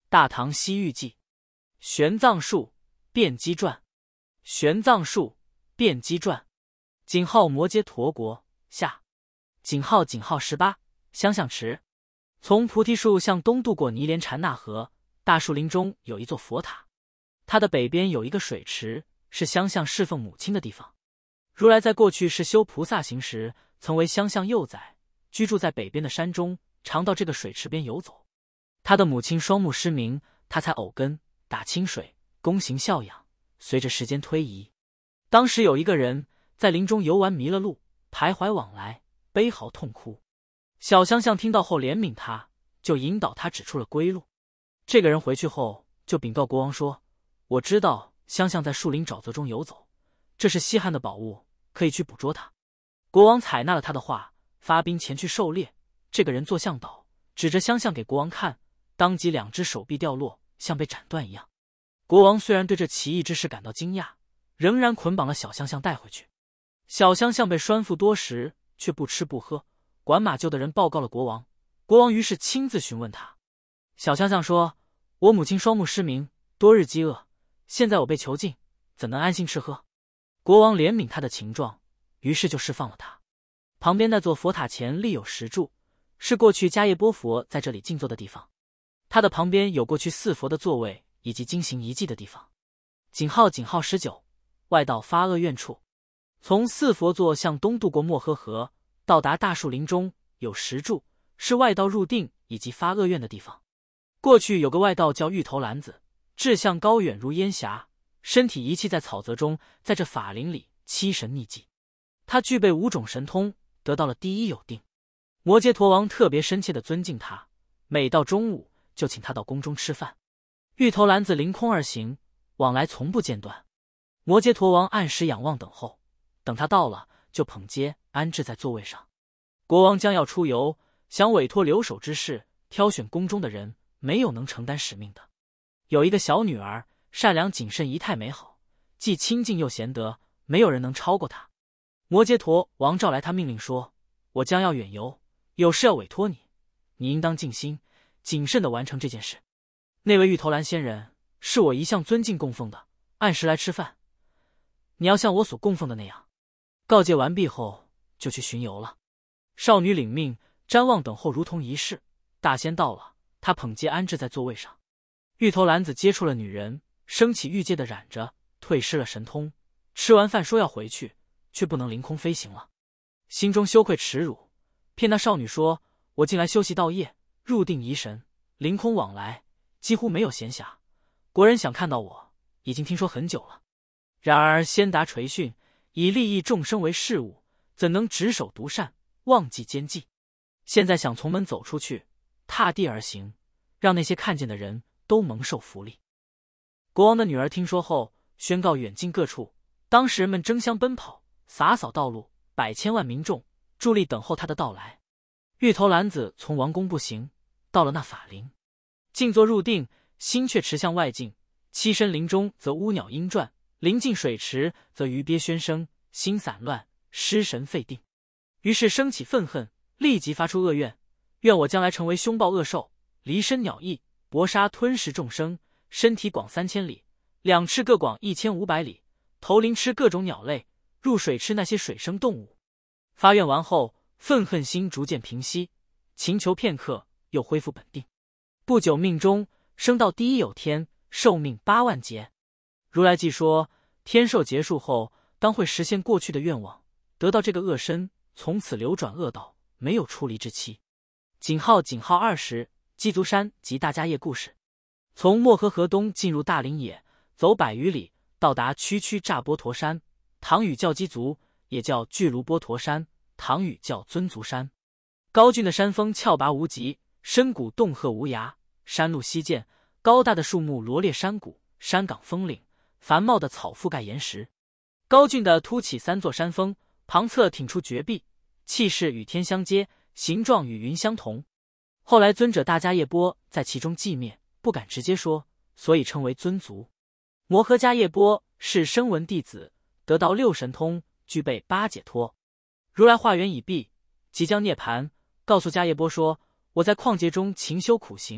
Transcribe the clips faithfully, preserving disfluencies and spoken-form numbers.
大唐西域记》玄奘术辩机传玄奘术辩机传井号摩揭陀国下井号井号十八香象池。从菩提树向东渡过尼连禅那河，大树林中有一座佛塔，它的北边有一个水池，是香象侍奉母亲的地方。如来在过去是修菩萨行时，曾为香象幼崽，居住在北边的山中，常到这个水池边游走。他的母亲双目失明，他才偶根打清水，躬行孝养。随着时间推移，当时有一个人在林中游玩迷了路，徘徊往来，悲嚎痛哭。小香象听到后怜悯他，就引导他指出了归路。这个人回去后就禀告国王说，我知道香象在树林沼泽中游走，这是西汉的宝物，可以去捕捉它。国王采纳了他的话，发兵前去狩猎。这个人做向导，指着香象给国王看，当即两只手臂掉落，像被斩断一样。国王虽然对这奇异之事感到惊讶，仍然捆绑了小香象带回去。小香象被拴缚多时，却不吃不喝。管马厩的人报告了国王，国王于是亲自询问他。小香象说，我母亲双目失明，多日饥饿，现在我被囚禁，怎能安心吃喝？国王怜悯他的情状，于是就释放了他。旁边那座佛塔前立有石柱，是过去迦叶波佛在这里静坐的地方。他的旁边有过去四佛的座位以及经行遗迹的地方。井号井号十九外道发恶院处。从四佛座向东渡过漠河河，到达大树林中有石柱，是外道入定以及发恶院的地方。过去有个外道叫玉头篮子，志向高远如烟霞，身体遗弃在草泽中，在这法林里七神匿迹。他具备五种神通，得到了第一有定。摩羯陀王特别深切地尊敬他，每到中午就请他到宫中吃饭。玉头篮子凌空而行，往来从不间断。摩羯陀王按时仰望等候，等他到了，就捧接安置在座位上。国王将要出游，想委托留守之事，挑选宫中的人，没有能承担使命的。有一个小女儿，善良谨慎，仪态美好，既清静又贤德，没有人能超过她。摩羯陀王召来他，命令说，我将要远游，有事要委托你，你应当静心谨慎地完成这件事。那位玉头兰仙人是我一向尊敬供奉的，按时来吃饭，你要像我所供奉的那样。告诫完毕后，就去巡游了。少女领命，瞻望等候，如同仪式。大仙到了，他捧接安置在座位上。玉头篮子接触了女人，升起欲界的染着，退失了神通。吃完饭说要回去，却不能凌空飞行了，心中羞愧耻辱，骗那少女说，我近来修习道业，入定怡神，凌空往来，几乎没有闲暇。国人想看到我，已经听说很久了。然而先达垂训，以利益众生为事务，怎能执守独善，忘记奸计？现在想从门走出去，踏地而行，让那些看见的人都蒙受福利。国王的女儿听说后，宣告远近各处，当时人们争相奔跑，洒扫道路，百千万民众伫立等候他的到来。玉头篮子从王宫步行，到了那法林，静坐入定，心却驰向外境。栖身林中则乌鸟鹰转，临近水池则鱼鳖喧声，心散乱，失神废定。于是升起愤恨，立即发出恶愿，愿我将来成为凶暴恶兽，离身鸟翼，搏杀吞食众生，身体广三千里，两翅各广一千五百里，头鳞吃各种鸟类，入水吃那些水生动物。发愿完后，愤恨心逐渐平息，勤求片刻，又恢复本定。不久命中升到第一有天，寿命八万劫。如来既说，天寿结束后，当会实现过去的愿望，得到这个恶身，从此流转恶道，没有出离之期。井号井号二十，鸡足山及大迦叶故事。从漠河河东进入大林野，走百余里，到达区区乍波陀山，唐语叫鸡足，也叫巨卢波陀山，唐语叫尊足山。高峻的山峰峭拔无极，深谷洞壑无涯，山路稀见，高大的树木罗列山谷，山岗峰岭，繁茂的草覆盖岩石。高峻的凸起三座山峰，旁侧挺出绝壁，气势与天相接，形状与云相同。后来尊者大迦叶波在其中寂灭，不敢直接说，所以称为尊足。摩诃迦叶波是声闻弟子，得到六神通，具备八解脱。如来化缘已毕，即将涅槃，告诉迦叶波说，我在旷劫中勤修苦行，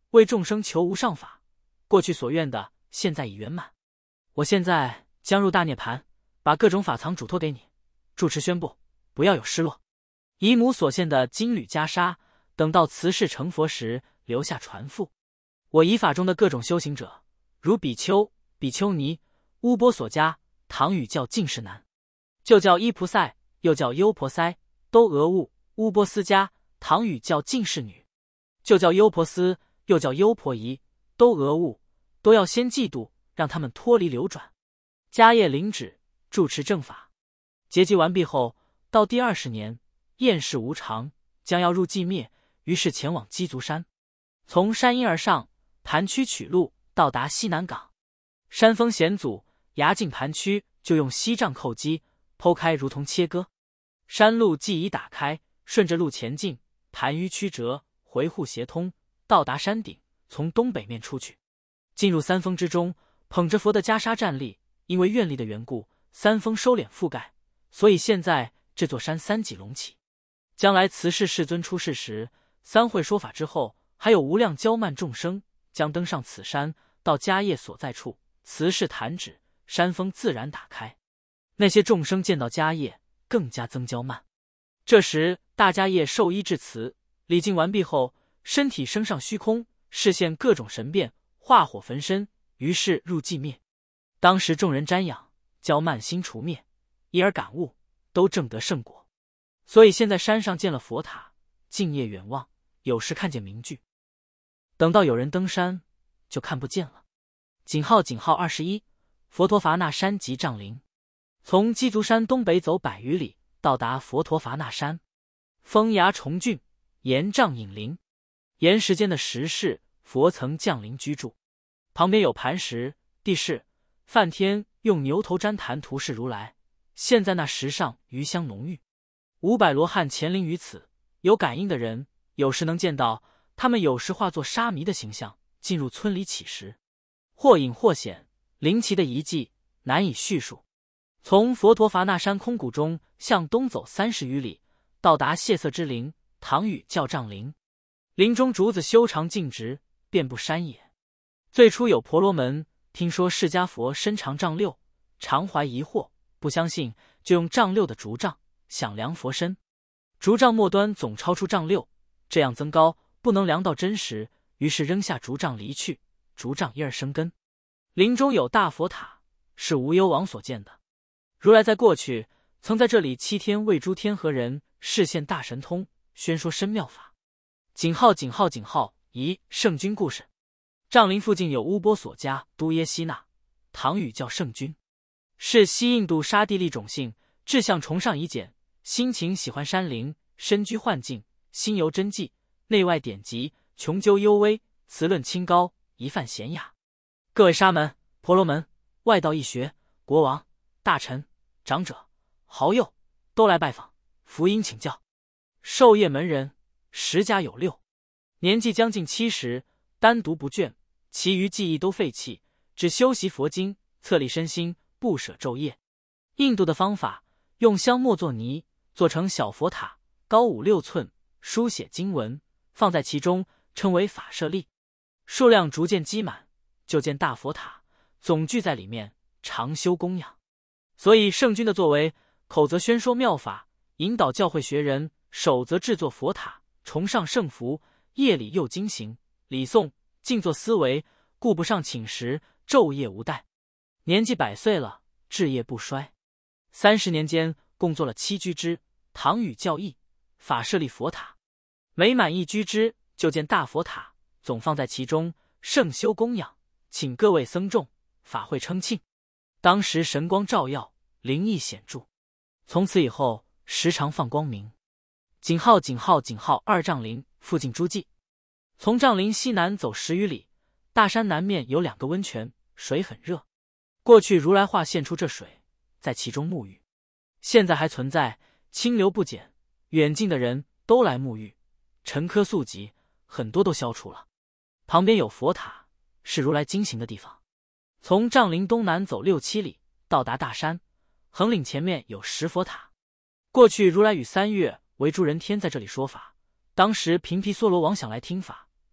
为众生求无上法，过去所愿的现在已圆满。我现在将入大涅盘，把各种法藏嘱托给你，住持宣布，不要有失落。姨母所献的金缕袈裟，等到辞世成佛时留下传付。我仪法中的各种修行者，如比丘、比丘尼、乌波索迦、唐语叫净士男，就叫伊菩萨，又叫优婆塞，都俄物、乌波斯迦，唐语叫净士女，就叫优婆斯，又叫优婆夷，都俄物，都要先嫉妒，让他们脱离流转。迦叶领旨，住持正法。结集完毕后，到第二十年，厌世无常，将要入寂灭，于是前往鸡足山，从山阴而上，盘曲取路，到达西南港。山峰险阻，崖进盘曲，就用锡杖扣击，剖开如同切割。山路既已打开，顺着路前进，盘迂曲折，回护协通，到达山顶，从东北面出去，进入三峰之中，捧着佛的袈裟站立。因为愿力的缘故，三峰收敛覆盖，所以现在这座山三脊隆起。将来慈氏世尊出世时，三会说法之后，还有无量骄慢众生将登上此山，到迦叶所在处，慈氏弹指，山峰自然打开。那些众生见到迦叶，更加增骄慢。这时大迦叶受衣至慈，礼敬完毕后，身体升上虚空，示现各种神变，化火焚身，于是入寂灭。当时众人瞻仰，骄慢心除灭，一而感悟，都证得圣果。所以现在山上建了佛塔，静夜远望，有时看见名句。等到有人登山，就看不见了。井号井号二十一，佛陀伐那山及丈陵。从鸡足山东北走百余里，到达佛陀伐那山。峰崖重峻，岩障隐灵。岩石间的石室，佛曾降临居住。旁边有磐石，地势。梵天用牛头旃檀图示如来，现在那石上余香浓郁。五百罗汉乾临于此，有感应的人有时能见到，他们有时化作沙弥的形象进入村里乞食，或隐或显，灵奇的遗迹难以叙述。从佛陀伐那山空谷中向东走三十余里，到达谢色之林，唐语叫丈陵。林中竹子修长径直，遍布山野。最初有婆罗门听说释迦佛身长丈六，常怀疑惑，不相信，就用丈六的竹杖想量佛身。竹杖末端总超出丈六，这样增高，不能量到真实，于是扔下竹杖离去，竹杖因而生根。林中有大佛塔，是无忧王所建的。如来在过去曾在这里七天为诸天河人示现大神通，宣说深妙法。井号井号井号一圣君故事。丈陵附近有乌波索迦都耶希那，唐语叫圣君，是西印度沙地利种姓，志向崇尚仪简，心情喜欢山林，身居幻境，心游真迹，内外典籍，穷究幽微，词论清高，一泛娴雅。各位沙门、婆罗门、外道义学、国王、大臣、长者、好友都来拜访，福音请教。授业门人十家有六，年纪将近七十，单独不倦，其余技艺都废弃，只修习佛经，策立身心，不舍昼夜。印度的方法，用香末做泥，做成小佛塔，高五六寸，书写经文，放在其中，称为法舍利。数量逐渐积满，就建大佛塔，总聚在里面，常修供养。所以圣君的作为，口则宣说妙法，引导教会学人，手则制作佛塔，崇尚圣福，夜里又经行礼诵，静坐思维，顾不上寝食，昼夜无怠。年纪百岁了，志业不衰。三十年间，共做了七居之，唐语教义，法舍利佛塔。每满一居之，就建大佛塔，总放在其中，盛修供养，请各位僧众，法会称庆。当时神光照耀，灵异显著。从此以后，时常放光明。井号井号井号二丈陵附近诸记。从丈陵西南走十余里，大山南面有两个温泉，水很热。过去如来化现出这水，在其中沐浴。现在还存在，清流不减，远近的人都来沐浴，尘疴宿疾很多都消除了。旁边有佛塔，是如来经行的地方。从丈陵东南走六七里，到达大山，横岭前面有石佛塔。过去如来与三月为诸人天在这里说法，当时频毗娑罗王想来听法，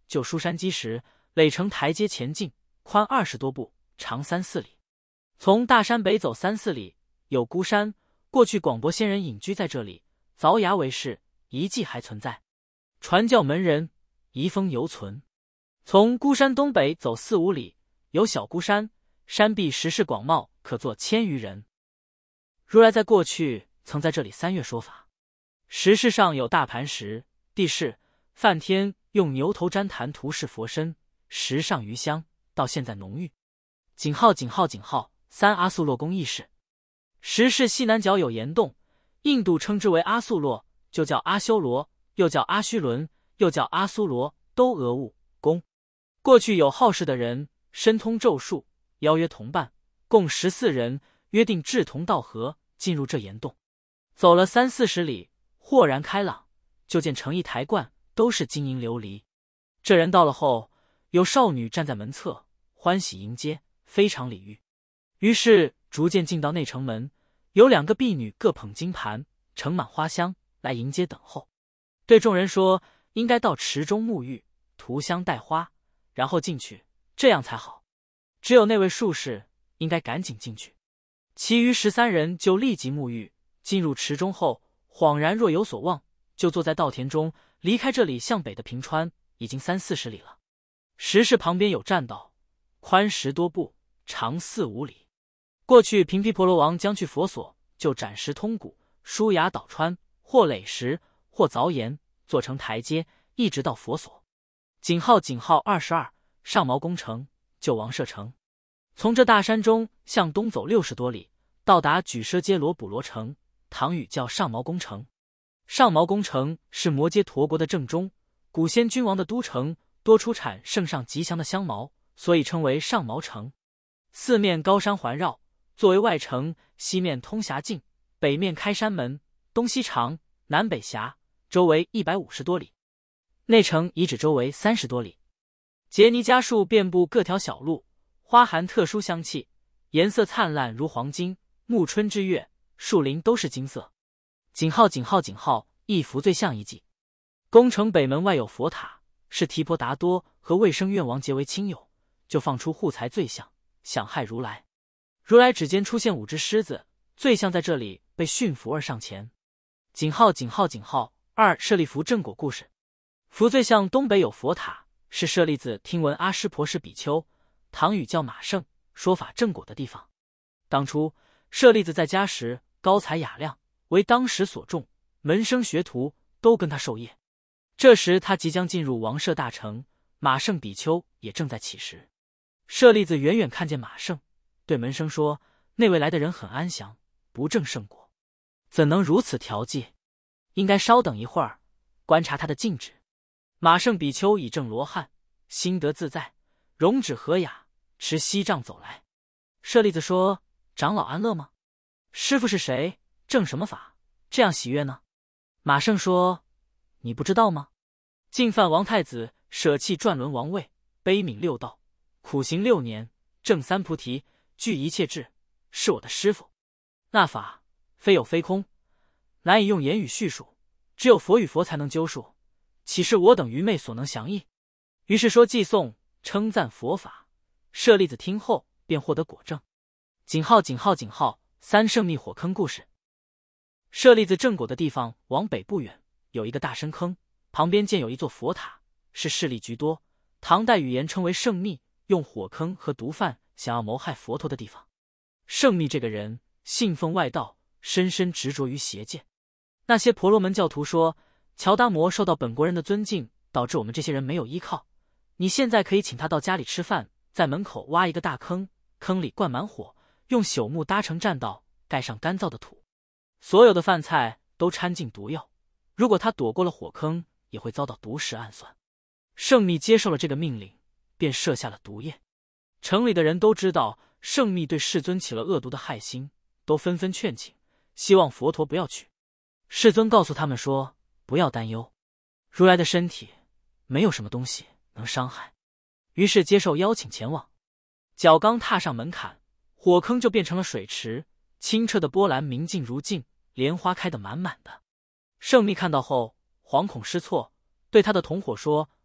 就书山基石，垒成台阶前进，宽二十多步，长三四里。从大山北走三四里，有孤山，过去广博仙人隐居在这里，凿崖为室，遗迹还存在。传教门人，遗风犹存。从孤山东北走四五里，有小孤山，山壁石势广袤，可坐千余人。如来在过去曾在这里三月说法。石室上有大盘石，地势梵天用牛头旃檀涂饰佛身，石上余香，到现在浓郁。井号井号井号三阿素洛宫驿室。石室西南角有岩洞，印度称之为阿素洛，就叫阿修罗，又叫阿须伦，又叫阿苏罗，都俄物宫。过去有好事的人，深通咒术，邀约同伴，共十四人，约定志同道合，进入这岩洞。走了三四十里，豁然开朗，就见成一台观，都是金银琉璃。这人到了后，有少女站在门侧，欢喜迎接，非常礼遇。于是逐渐进到内城门，有两个婢女各捧金盘，盛满花香来迎接等候。对众人说，应该到池中沐浴，涂香戴花，然后进去，这样才好。只有那位术士应该赶紧进去。其余十三人就立即沐浴，进入池中后，恍然若有所望，就坐在稻田中，离开这里向北的平川已经三四十里了。石室旁边有栈道，宽十多步，长四五里。过去平毗婆罗王将去佛所，就斩石通骨，疏崖倒穿，或垒石，或凿岩，做成台阶，一直到佛所。井号井号二十二，上毛宫城，就王舍城。从这大山中向东走六十多里，到达举奢揭罗补罗城，唐语叫上毛宫城。上毛宫城是摩揭陀国的正中，古先君王的都城，多出产圣上吉祥的香茅，所以称为上毛城。四面高山环绕，作为外城，西面通峡境，北面开山门，东西长，南北狭，周围一百五十多里。内城遗址周围三十多里。杰尼迦树遍布各条小路，花含特殊香气，颜色灿烂如黄金，暮春之月，树林都是金色。井号井号井号一幅最像一记。宫城北门外有佛塔，是提婆达多和卫生院王结为亲友，就放出护财罪相，想害如来。如来指尖出现五只狮子，罪相在这里被驯服而上前。井号井号井号二舍利弗正果故事。福罪相东北有佛塔，是舍利子听闻阿湿婆是比丘，唐语叫马胜，说法正果的地方。当初舍利子在家时高才雅量，为当时所重，门生学徒都跟他授业。这时他即将进入王舍大城，马胜比丘也正在乞食。舍利子远远看见马胜，对门生说，那位来的人很安详，不正圣果，怎能如此调剂？应该稍等一会儿，观察他的静止。马胜比丘已正罗汉，心得自在，容止和雅，持锡杖走来。舍利子说，长老安乐吗？师父是谁？正什么法？这样喜悦呢？马胜说，你不知道吗？净饭王太子舍弃转轮王位，悲悯六道，苦行六年，证三菩提，具一切智，是我的师父。那法非有非空，难以用言语叙述，只有佛与佛才能究述，岂是我等愚昧所能详议？于是说偈颂，称赞佛法。舍利子听后，便获得果证。井号井号井号三圣密火坑故事。舍利子正果的地方往北不远，有一个大深坑，旁边建有一座佛塔，是势力居多，唐代语言称为圣密，用火坑和毒贩想要谋害佛陀的地方。圣密这个人信奉外道，深深执着于邪见。那些婆罗门教徒说，乔达摩受到本国人的尊敬，导致我们这些人没有依靠，你现在可以请他到家里吃饭，在门口挖一个大坑，坑里灌满火，用朽木搭成栈道，盖上干燥的土，所有的饭菜都掺进毒药，如果他躲过了火坑，也会遭到毒食暗算。圣密接受了这个命令，便设下了毒焰。城里的人都知道圣密对世尊起了恶毒的害心，都纷纷劝请，希望佛陀不要去。世尊告诉他们说，不要担忧，如来的身体没有什么东西能伤害。于是接受邀请前往，脚刚踏上门槛，火坑就变成了水池，清澈的波澜明净如镜，莲花开得满满的。圣密看到后惶恐失措，对他的同伙说，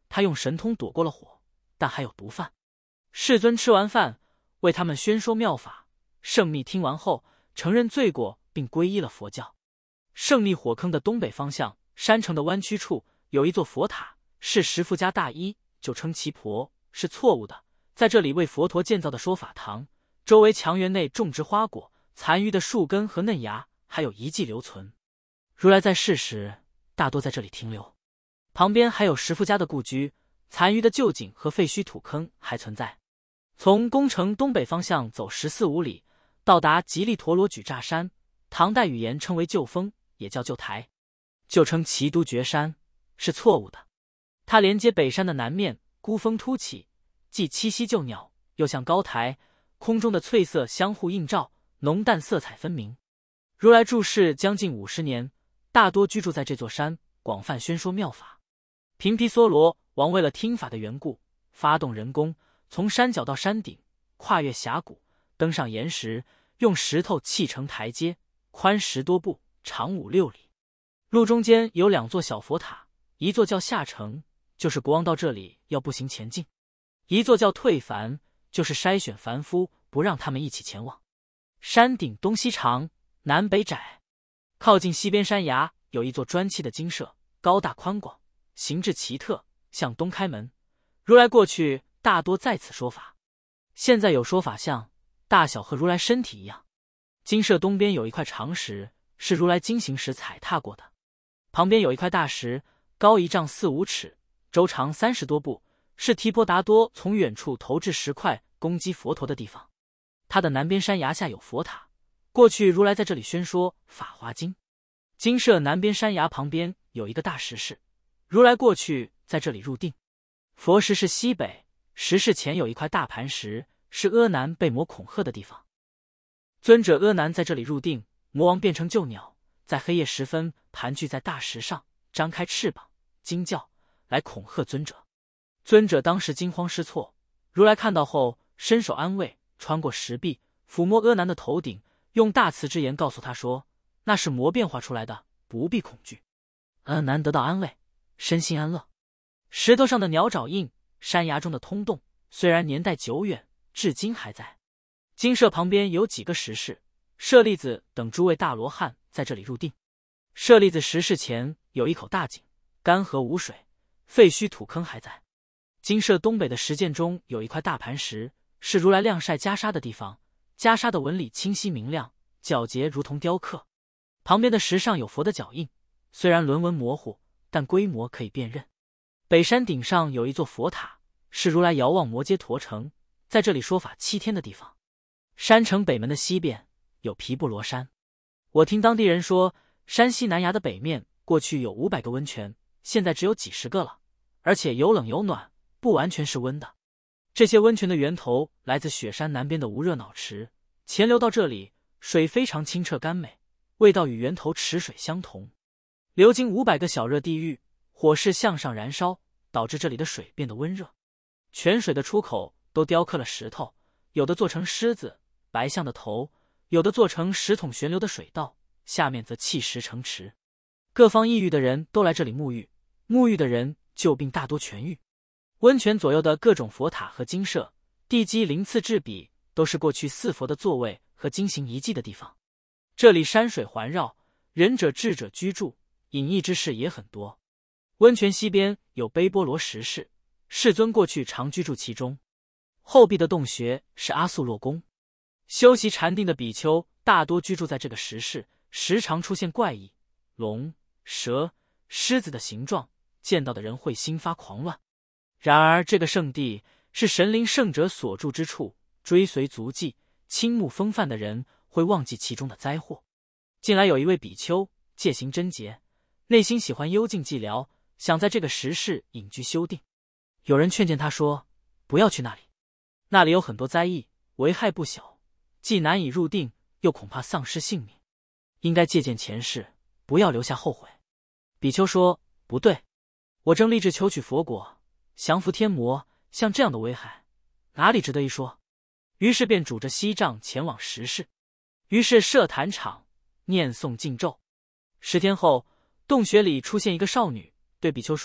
他用神通躲过了火，但还有毒饭。世尊吃完饭，为他们宣说妙法。圣密听完后，承认罪过，并皈依了佛教。圣密火坑的东北方向，山城的弯曲处有一座佛塔，是石富家大医，就称其婆，是错误的。在这里为佛陀建造的说法堂，周围墙垣内种植花果，残余的树根和嫩芽还有遗迹留存。如来在世时，大多在这里停留。旁边还有石富家的故居，残余的旧井和废墟土坑还存在。从宫城东北方向走十四五里，到达吉利陀罗举乍山，唐代语言称为旧峰，也叫旧台，就称齐都绝山，是错误的。它连接北山的南面，孤峰突起，既栖息旧鸟，又像高台，空中的翠色相互映照，浓淡色彩分明。如来住世将近五十年，大多居住在这座山，广泛宣说妙法。频毗娑罗王为了听法的缘故，发动人工，从山脚到山顶，跨越峡谷，登上岩石，用石头砌成台阶，宽十多步，长五六里。路中间有两座小佛塔，一座叫下城，就是国王到这里要步行前进；一座叫退凡，就是筛选凡夫，不让他们一起前往。山顶东西长，南北窄，靠近西边山崖有一座砖砌的精舍，高大宽广，形制奇特，向东开门。如来过去大多在此说法，现在有说法像，大小和如来身体一样。精舍东边有一块长石，是如来经行时踩踏过的。旁边有一块大石，高一丈四五尺，周长三十多步，是提婆达多从远处投掷石块攻击佛陀的地方。它的南边山崖下有佛塔，过去如来在这里宣说《法华经》。精舍南边山崖旁边有一个大石室，如来过去在这里入定。佛石室西北，石室前有一块大盘石，是阿难被魔恐吓的地方。尊者阿难在这里入定，魔王变成旧鸟，在黑夜时分盘踞在大石上，张开翅膀惊叫，来恐吓尊者。尊者当时惊慌失措，如来看到后伸手安慰，穿过石壁，抚摸阿难的头顶，用大慈之言告诉他说，那是魔变化出来的，不必恐惧。阿难得到安慰，身心安乐。石头上的鸟爪印，山崖中的通洞，虽然年代久远，至今还在。精舍旁边有几个石室，舍利子等诸位大罗汉在这里入定。舍利子石室前有一口大井，干涸无水，废墟土坑还在。精舍东北的石涧中有一块大盘石，是如来晾晒袈裟的地方，袈裟的纹理清晰明亮，皎洁如同雕刻。旁边的石上有佛的脚印，虽然轮纹模糊，但规模可以辨认。北山顶上有一座佛塔，是如来遥望摩揭陀城，在这里说法七天的地方。山城北门的西边有毗布罗山，我听当地人说，山西南崖的北面过去有五百个温泉，现在只有几十个了，而且有冷有暖，不完全是温的。这些温泉的源头来自雪山南边的无热脑池，潜流到这里，水非常清澈甘美，味道与源头池水相同。流经五百个小热地狱，火势向上燃烧，导致这里的水变得温热。泉水的出口都雕刻了石头，有的做成狮子、白象的头，有的做成十桶旋流的水道，下面则砌石成池。各方异域的人都来这里沐浴，沐浴的人旧病大多痊愈。温泉左右的各种佛塔和精舍，地基鳞次栉比，都是过去四佛的座位和经行遗迹的地方。这里山水环绕，仁者智者居住，隐逸之事也很多。温泉西边有悲波罗石室，世尊过去常居住其中。后壁的洞穴是阿素洛宫，修习禅定的比丘大多居住在这个石室，时常出现怪异，龙、蛇、狮子的形状，见到的人会心发狂乱。然而这个圣地是神灵圣者所住之处，追随足迹、倾慕风范的人会忘记其中的灾祸。近来有一位比丘戒行贞洁，内心喜欢幽静寂寥，想在这个石室隐居修定。有人劝谏他说，不要去那里，那里有很多灾异，危害不小，既难以入定，又恐怕丧失性命，应该借鉴前世，不要留下后悔。比丘说，不对，我正立志求取佛果，降服天魔，像这样的危害，哪里值得一说？于是便拄着锡杖前往石室，于是设坛场，念诵禁咒。十天后，洞穴里出现一个少女，对比丘说，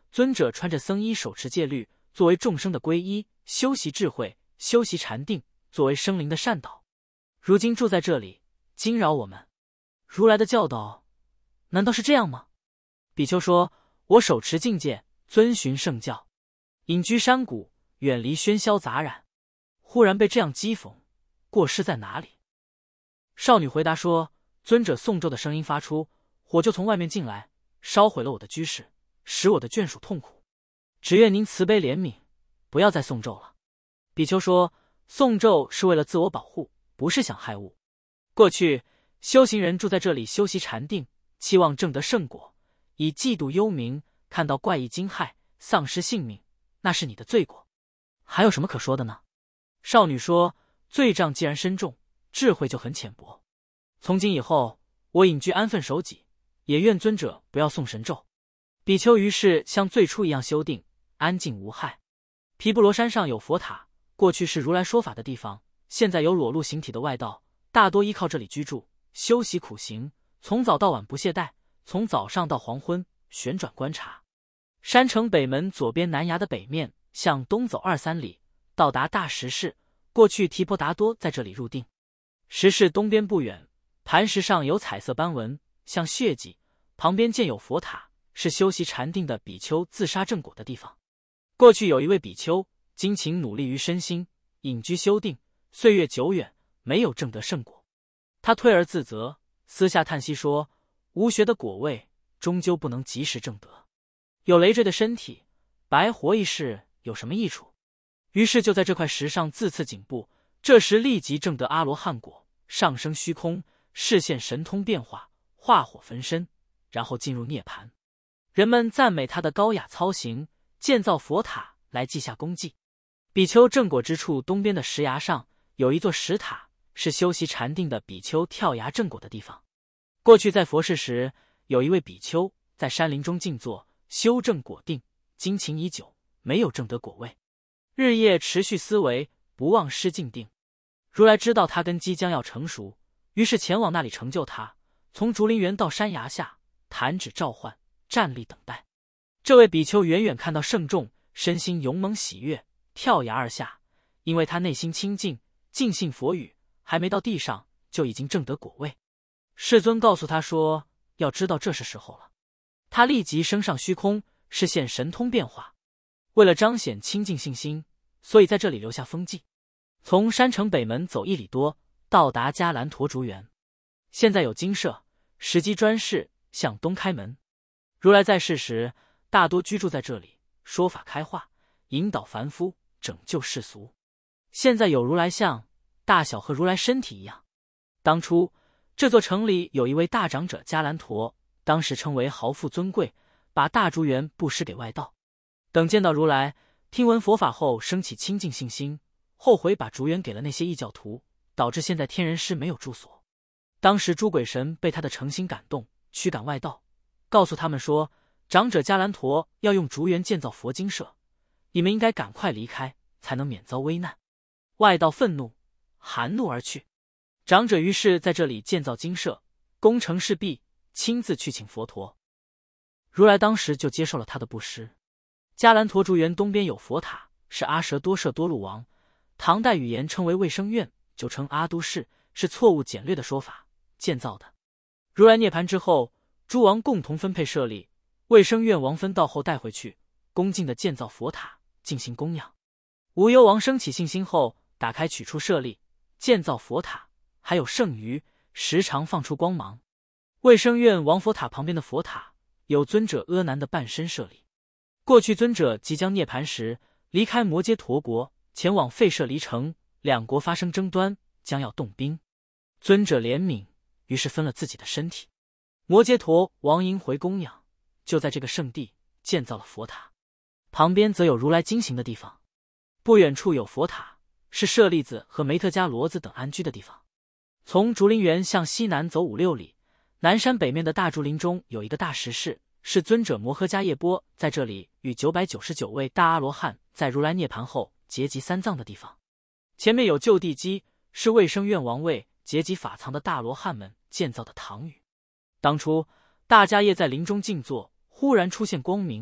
尊者穿着僧衣，手持戒律，作为众生的皈依，修习智慧，修习禅定，作为生灵的善导。如今住在这里，惊扰我们。如来的教导，难道是这样吗？比丘说：我手持境界，遵循圣教，隐居山谷，远离喧嚣杂染。忽然被这样讥讽，过失在哪里？少女回答说：尊者诵咒的声音发出，火就从外面进来，烧毁了我的居室，使我的眷属痛苦。只愿您慈悲怜悯，不要再诵咒了。比丘说：诵咒是为了自我保护，不是想害物。过去修行人住在这里修习禅定，期望证得圣果，以嫉妒幽冥，看到怪异惊骇，丧失性命，那是你的罪过。还有什么可说的呢？少女说：罪障既然深重，智慧就很浅薄。从今以后，我隐居安分守己，也愿尊者不要诵神咒。比丘于是像最初一样修定，安静无害。毗布罗山上有佛塔，过去是如来说法的地方，现在有裸露形体的外道，大多依靠这里居住，修习苦行，从早到晚不懈怠，从早上到黄昏旋转观察。山城北门左边南崖的北面，向东走二三里，到达大石室。过去提婆达多在这里入定。石室东边不远，磐石上有彩色斑纹，像血迹，旁边建有佛塔，是修习禅定的比丘自杀正果的地方。过去有一位比丘，精勤努力于身心，隐居修定，岁月久远，没有证得圣果。他退而自责，私下叹息说：无学的果位终究不能及时证得，有累赘的身体，白活一世有什么益处？于是就在这块石上自刺颈部，这时立即证得阿罗汉果，上升虚空，视现神通变化，化火焚身，然后进入涅槃。人们赞美他的高雅操行，建造佛塔来记下功绩。比丘正果之处东边的石崖上有一座石塔，是修习禅定的比丘跳崖正果的地方。过去在佛世时，有一位比丘在山林中静坐，修正果定，精勤已久，没有证得果位，日夜持续思维，不忘失静定。如来知道他根基将要成熟，于是前往那里成就他，从竹林园到山崖下，弹指召唤，站立等待。这位比丘远远看到圣众，身心勇猛喜悦，跳崖而下，因为他内心清净，尽信佛语，还没到地上就已经证得果位。世尊告诉他说，要知道这是时候了。他立即升上虚空，视现神通变化。为了彰显清净信心，所以在这里留下风迹。从山城北门走一里多，到达迦兰陀竹园。现在有精舍，石基砖室，向东开门。如来在世时，大多居住在这里，说法开化，引导凡夫，拯救世俗。现在有如来像，大小和如来身体一样。当初这座城里有一位大长者迦兰陀，当时称为豪富尊贵，把大竹园布施给外道。等见到如来，听闻佛法后升起清净信心，后悔把竹园给了那些异教徒，导致现在天人师没有住所。当时诸鬼神被他的诚心感动，驱赶外道，告诉他们说，长者迦兰陀要用竹园建造佛经舍，你们应该赶快离开，才能免遭危难。外道愤怒，含怒而去。长者于是在这里建造经舍，功成事毕，亲自去请佛陀。如来当时就接受了他的布施。迦兰陀竹园东边有佛塔，是阿舍多舍多禄王，唐代语言称为卫生院，就称阿都市，是错误简略的说法，建造的。如来涅槃之后，诸王共同分配舍利，卫生院王分到后带回去，恭敬地建造佛塔，进行供养。无忧王升起信心后，打开取出舍利，建造佛塔，还有剩余，时常放出光芒。卫生院王佛塔旁边的佛塔，有尊者阿难的半身舍利。过去尊者即将涅槃时，离开摩揭陀国，前往吠舍离城，两国发生争端，将要动兵。尊者怜悯，于是分了自己的身体。摩揭陀王迎回供养，就在这个圣地建造了佛塔，旁边则有如来经行的地方。不远处有佛塔，是舍利子和梅特迦罗子等安居的地方。从竹林园向西南走五六里，南山北面的大竹林中有一个大石室，是尊者摩诃迦叶波在这里与九百九十九位大阿罗汉在如来涅槃后结集三藏的地方。前面有就地基，是卫生院王为结集法藏的大罗汉们建造的堂宇。当初大迦叶在林中静坐，忽然出现光明，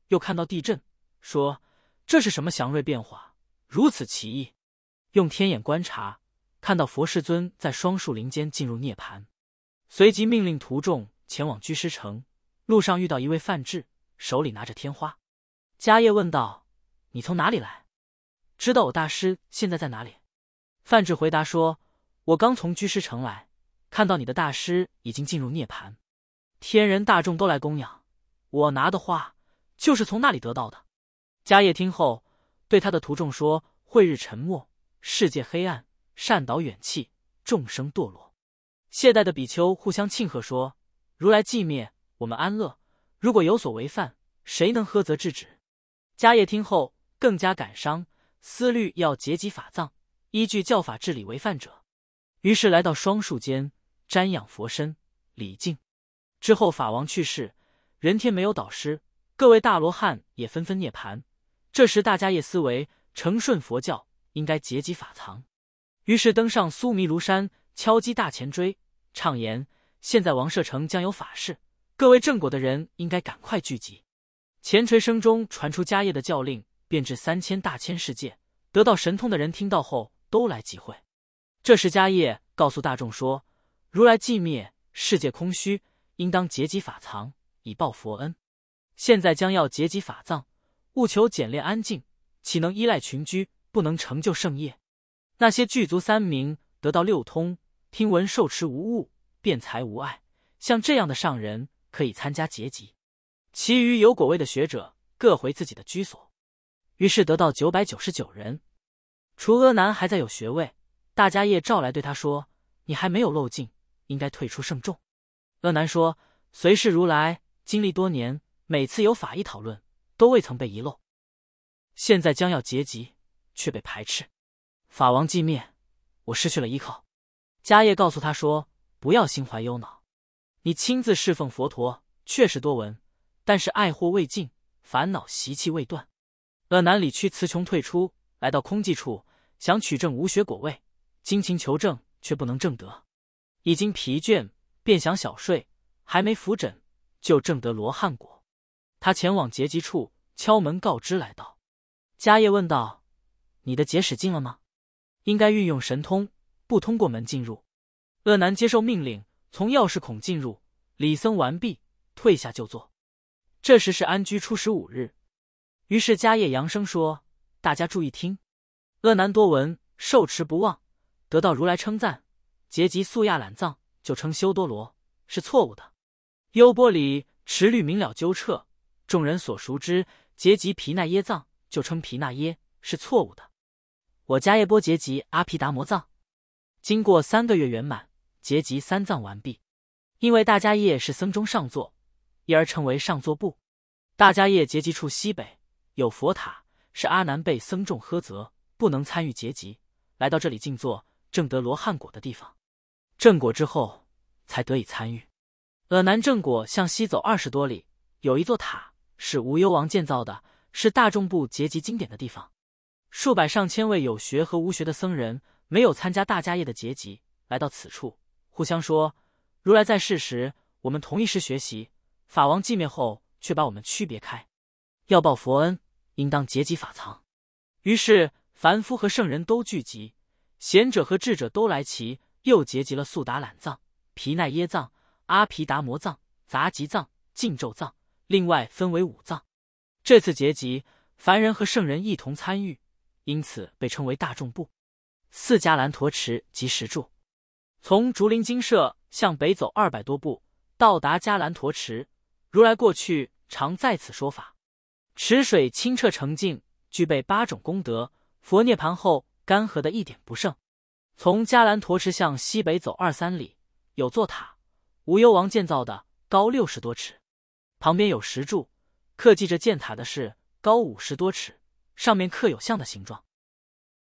又看到地震，说这是什么祥瑞变化，如此奇异。用天眼观察，看到佛世尊在双树林间进入涅盘，随即命令徒众前往居师城。路上遇到一位范志，手里拿着天花。迦叶问道：你从哪里来？知道我大师现在在哪里？范志回答说：我刚从居师城来，看到你的大师已经进入涅盘，天人大众都来供养，我拿的花就是从那里得到的。迦叶听后，对他的徒众说：慧日沉没，世界黑暗，善导远弃，众生堕落。懈怠的比丘互相庆贺说：如来寂灭，我们安乐，如果有所违犯，谁能呵责制止？迦叶听后更加感伤，思虑要结集法藏，依据教法治理违犯者。于是来到双树间，瞻仰佛身，礼敬。之后法王去世，人天没有导师，各位大罗汉也纷纷涅盘。这时大迦叶思维，承顺佛教应该结集法藏，于是登上苏弥庐山，敲击大前锥，畅言：现在王舍城将有法事，各位正果的人应该赶快聚集。前锤声中传出迦叶的教令，便至三千大千世界，得到神通的人听到后都来集会。这时迦叶告诉大众说：如来寂灭，世界空虚，应当结集法藏，以报佛恩。现在将要结集法藏，务求简练安静，岂能依赖群居，不能成就圣业。那些具足三明，得到六通，听闻受持无误，辩才无碍，像这样的上人可以参加结集。其余有果位的学者各回自己的居所。于是得到九百九十九人，除阿难还在有学位。大迦叶召来对他说：你还没有漏尽，应该退出圣众。阿难说：随侍如来经历多年，每次有法义讨论，都未曾被遗漏，现在将要结集，却被排斥。法王寂灭，我失去了依靠。迦叶告诉他说：不要心怀忧恼，你亲自侍奉佛陀，确实多闻，但是爱惑未尽，烦恼习气未断。阿难理屈词穷退出，来到空寂处，想取证无学果位，精勤求证，却不能证得。已经疲倦，便想小睡，还没扶枕，就证得罗汉果。他前往结集处，敲门告知来到。迦叶问道：你的结使尽了吗？应该运用神通，不通过门进入。阿难接受命令，从钥匙孔进入，礼僧完毕，退下就坐。这时是安居初十五日。于是迦叶扬声说：大家注意听。阿难多闻，受持不忘，得到如来称赞，结集素亚懒藏，就称修多罗，是错误的。优波里持律明了纠彻，众人所熟知，结集毗那耶藏，就称毗那耶，是错误的。我迦叶波结集阿毗达摩藏，经过三个月圆满，结集三藏完毕。因为大迦叶是僧中上座，因而称为上座部。大迦叶结集处西北有佛塔，是阿难被僧众呵责，不能参与结集，来到这里静坐，证得罗汉果的地方。证果之后，才得以参与。阿难证果向西走二十多里，有一座塔，是无忧王建造的，是大众部结集经典的地方。数百上千位有学和无学的僧人，没有参加大迦叶的结集，来到此处，互相说：如来在世时，我们同一师学习，法王寂灭后，却把我们区别开，要报佛恩，应当结集法藏。于是凡夫和圣人都聚集，贤者和智者都来齐，又结集了速达懒藏、毗那耶藏、阿毗达摩藏、杂集藏、净咒藏，另外分为五藏。这次结集，凡人和圣人一同参与，因此被称为大众部。四迦兰陀池及石柱，从竹林精舍向北走二百多步，到达迦兰陀池。如来过去常在此说法，池水清澈澄净，具备八种功德。佛涅盘后干涸的一点不剩。从迦兰陀池向西北走二三里，有座塔，无忧王建造的，高六十多尺，旁边有石柱，刻记着建塔的是高五十多尺，上面刻有像的形状。